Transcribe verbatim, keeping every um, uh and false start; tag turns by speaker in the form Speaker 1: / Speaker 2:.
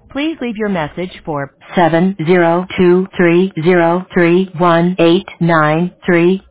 Speaker 1: Please leave your message for seven zero two three zero three one eight nine three.